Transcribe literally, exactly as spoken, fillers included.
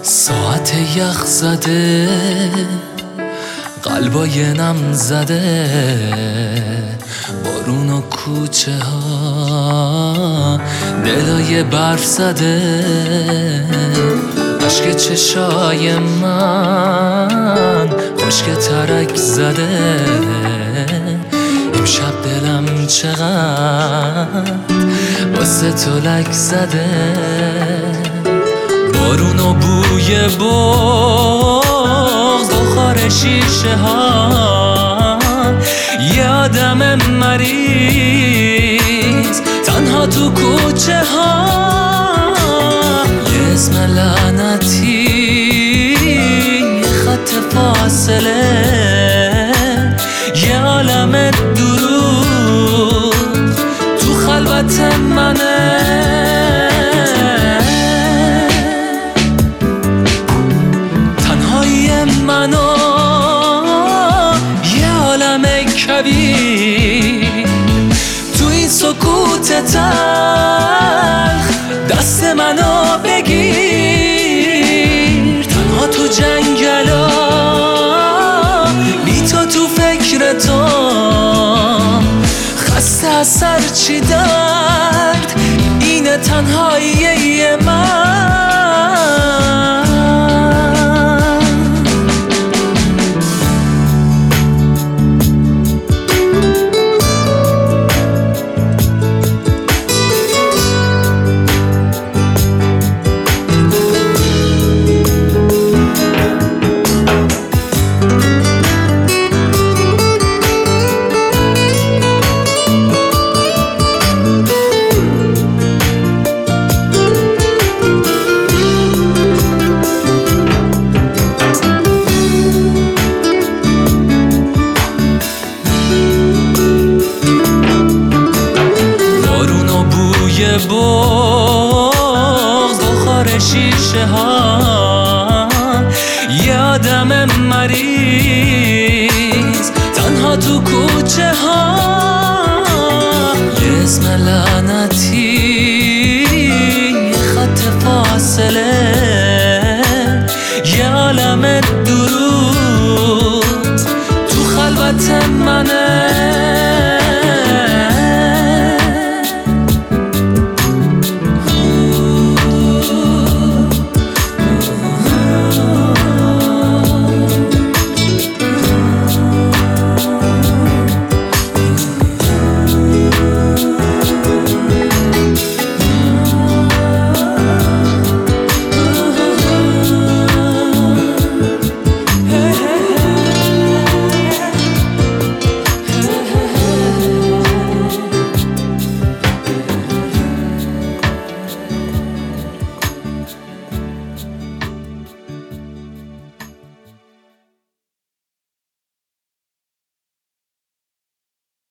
ساعت یخ زده، قلبای نم زده، بارون و کوچه ها دلای برف زده، عشق چشای من خشک ترک زده. امشب دلم چقدر واسه تو لک زده، بارون و بوی بغض بخار شیشه ها، یه آدم مریض تنها تو کوچه ها، یه اسم لعنتی، یه خط فاصله، یه عالم دروغ تو خلوت منه. منو یه عالم کبیر تو این سکوت تلخ، دست منو بگیر. تنها تو جنگلا بی تو تو فکر تو، خسته از سر چی درد، اینه تنهایی من. بغض بخار شیشه ها، یه آدم مریض تنها تو کوچه ها، یه اسم لعنتی، یه خط فاصله، یه عالم دروغ تو خلوت منه.